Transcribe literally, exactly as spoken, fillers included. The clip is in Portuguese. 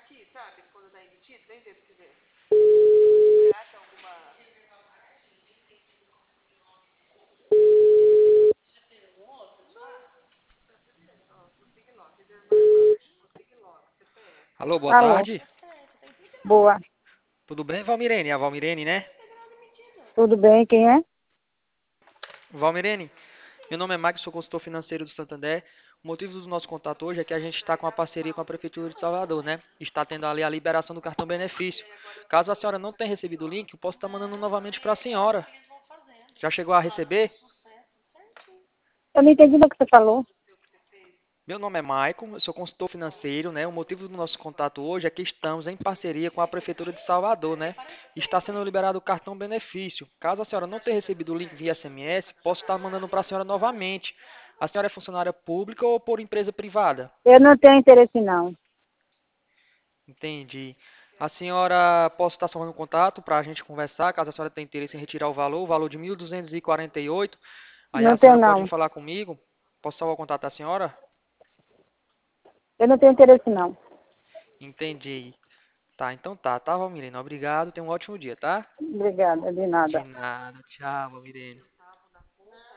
Alô, boa Alô, tarde. boa. Tudo bem, Valmirene? A Valmirene, né? Tudo bem? Quem é? Valmirene, meu nome é Mike, sou consultor financeiro do Santander. O motivo do nosso contato hoje é que a gente está com uma parceria com a Prefeitura de Salvador, né? Está tendo ali a liberação do cartão benefício. Caso a senhora não tenha recebido o link, eu posso estar mandando novamente para a senhora. Já chegou a receber? Eu não entendi o que você falou. Meu nome é Maicon, eu sou consultor financeiro, né? O motivo do nosso contato hoje é que estamos em parceria com a Prefeitura de Salvador, né? Está sendo liberado o cartão benefício. Caso a senhora não tenha recebido o link via S M S, posso estar mandando para a senhora novamente. A senhora é funcionária pública ou por empresa privada? Eu não tenho interesse, não. Entendi. A senhora, posso estar somando contato para a gente conversar, caso a senhora tenha interesse em retirar o valor, o valor de mil duzentos e quarenta e oito. Aí a Não tenho, senhora pode não. falar comigo. Posso salvar o contato da senhora? Eu não tenho interesse, não. Entendi. Tá, então tá, tá, Valmirene? Obrigado, tenha um ótimo dia, tá? Obrigada, de De nada. nada, tchau, Valmirene.